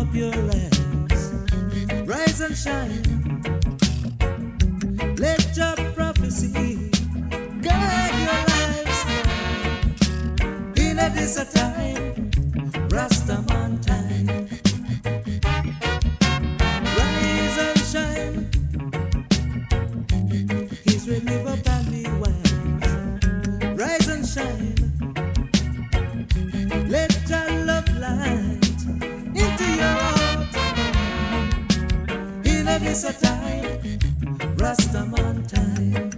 up your eyes, rise and shine. Let your prophecy guide your lives now. In a this a time, Rastaman time. Rise and shine. His relief upon the wise. Rise and shine. Let your love light into your heart. In a this a time, Rastaman time.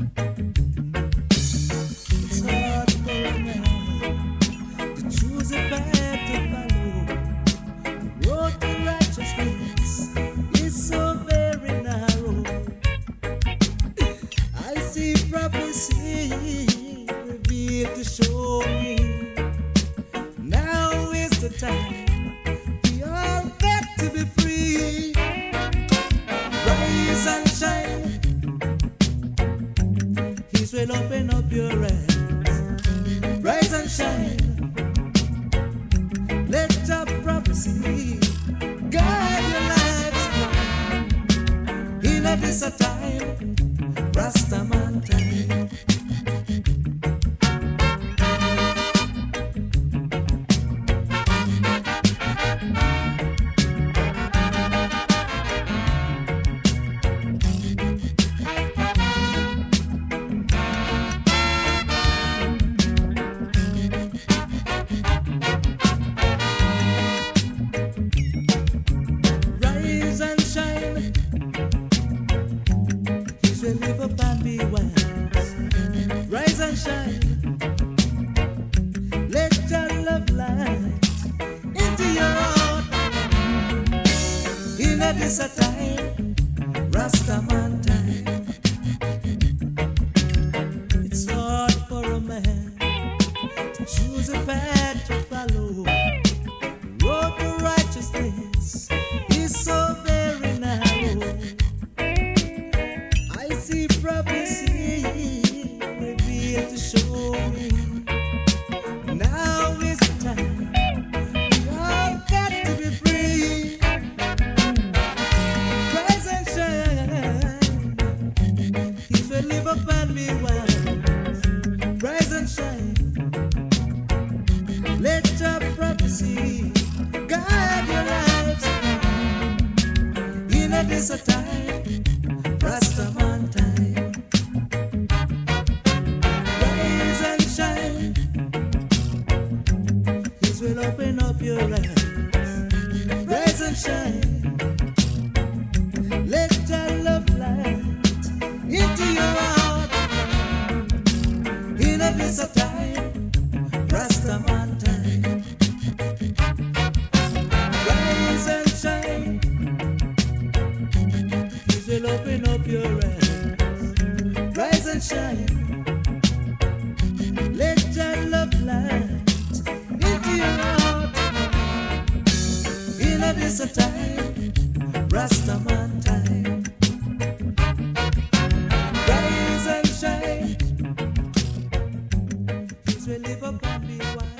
It's hard for a man to choose a path to follow. The road to righteousness is so very narrow. I see prophecy revealed to show me. Now is the time. We all got to be free. Rise and shine. He's will open up your eyes. Rise and shine. Let your prophecy guide your lives now. In a this a time, Rastaman time. Rise and shine. He's will live up and be wise. Rise and shine. Let your love light into your heart. In a this a time, Rastaman time. It's hard for a man to choose a path to follow. Road to righteousness is so very narrow. I see prophecy revealed to show me. Now is the time. We all got to be free. Rise and shine. He will live up and be wise. Rise and shine. Let your prophecy guide your lives. In a this a time, Rastaman time. Rise and shine. His will open up your eyes. Rise and shine. Let your love light into your heart. In a this a time, Rastaman time. Rise and shine. His will open up your eyes. Rise and shine. Let your love light into your heart. In a this a time, Rastaman time. Rise and shine. His will live up and be wise.